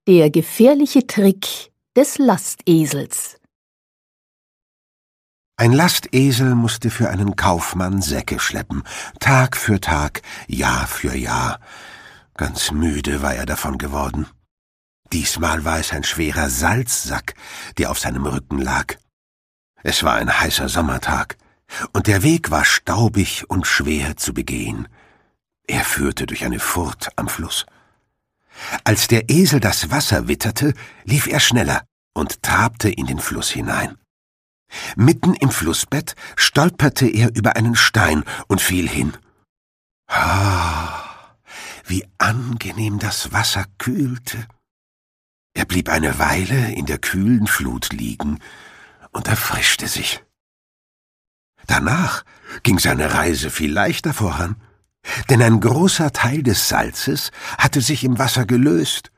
Der gefährliche Trick des Lastesels. Ein Lastesel musste für einen Kaufmann Säcke schleppen, Tag für Tag, Jahr für Jahr. Ganz müde war er davon geworden. Diesmal war es ein schwerer Salzsack, der auf seinem Rücken lag. Es war ein heißer Sommertag, und der Weg war staubig und schwer zu begehen. Er führte durch eine Furt am Fluss. Als der Esel das Wasser witterte, lief er schneller und trabte in den Fluss hinein. Mitten im Flussbett stolperte er über einen Stein und fiel hin. Wie angenehm das Wasser kühlte. Er blieb eine Weile in der kühlen Flut liegen und erfrischte sich. Danach ging seine Reise viel leichter voran, denn ein großer Teil des Salzes hatte sich im Wasser gelöst